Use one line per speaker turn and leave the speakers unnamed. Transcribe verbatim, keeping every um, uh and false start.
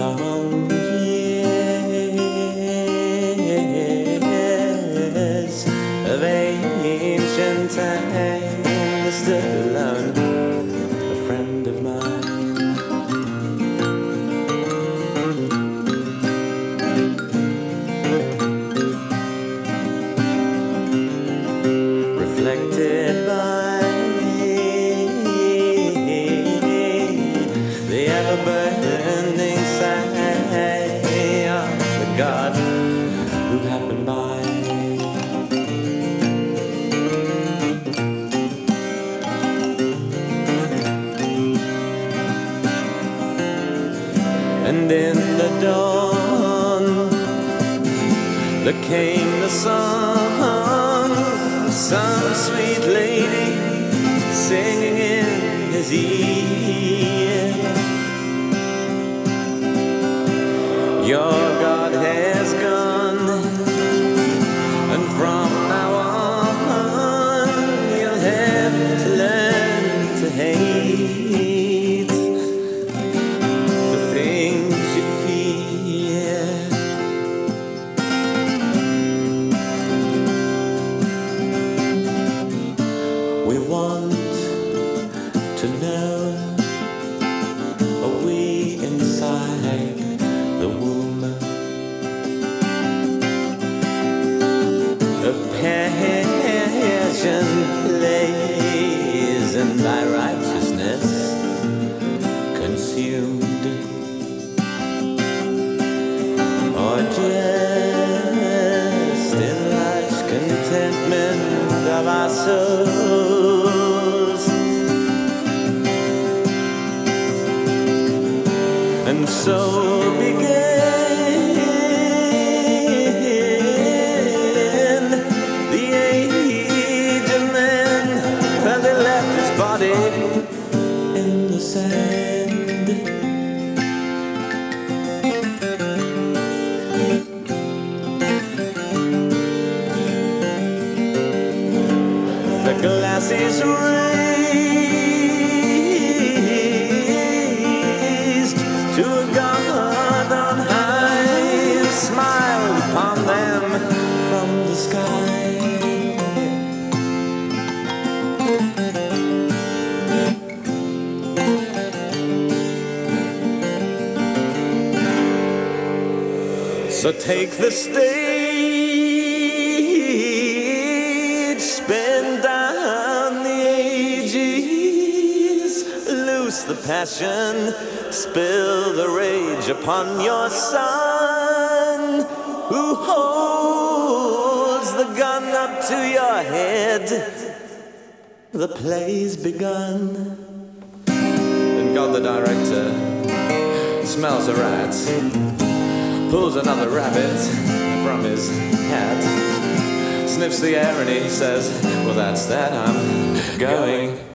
long years of ancient time stood alone, a friend of mine. Reflected by the ever-burning sight of the God who happened by. And in the dawn there came the song of some sweet lady singing in his ear. Your God has gone, and from now on you'll have to learn to hate the things you fear. We want to know, are we inside the womb of passion plays and by righteousness consumed, or just in much contentment of our souls? And so began the age of men, and they left his body in the sand. The glass is raised to a God on high, who smiled upon them from the sky. So take the stage, spin down the ages, loose the passion, spill the rage upon your son, who holds the gun up to your head. The play's begun. And God the director smells a rat, pulls another rabbit from his hat, sniffs the air and he says, well, that's that, I'm going.